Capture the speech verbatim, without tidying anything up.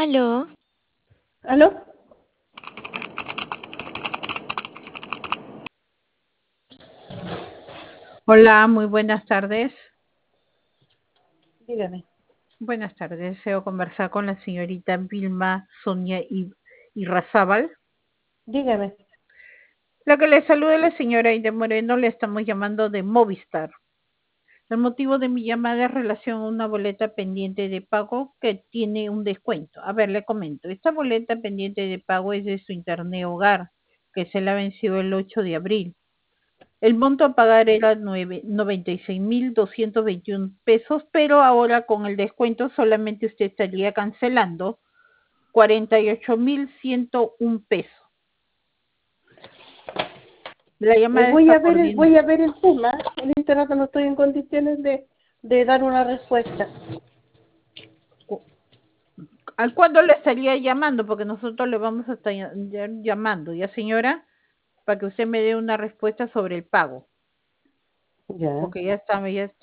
Aló, ¿Aló? Hola, muy buenas tardes. Dígame. Buenas tardes. Deseo conversar con la señorita Vilma Sonia I- Irrazábal. Dígame. La que le saluda la señora Ida Moreno, le estamos llamando de Movistar. El motivo de mi llamada es relación a una boleta pendiente de pago que tiene un descuento. A ver, le comento. Esta boleta pendiente de pago es de su internet hogar, que se la venció el ocho de abril. El monto a pagar era noventa y seis mil doscientos veintiuno pesos, pero ahora con el descuento solamente usted estaría cancelando cuarenta y ocho mil ciento uno pesos. La Eh, llamada voy está a ver el, coordinada. voy a ver el tema. En este rato no estoy en condiciones de, de dar una respuesta. ¿Al cuándo le estaría llamando? Porque nosotros le vamos a estar llamando, ¿ya señora? Para que usted me dé una respuesta sobre el pago. Ya. Porque ya está, ya está.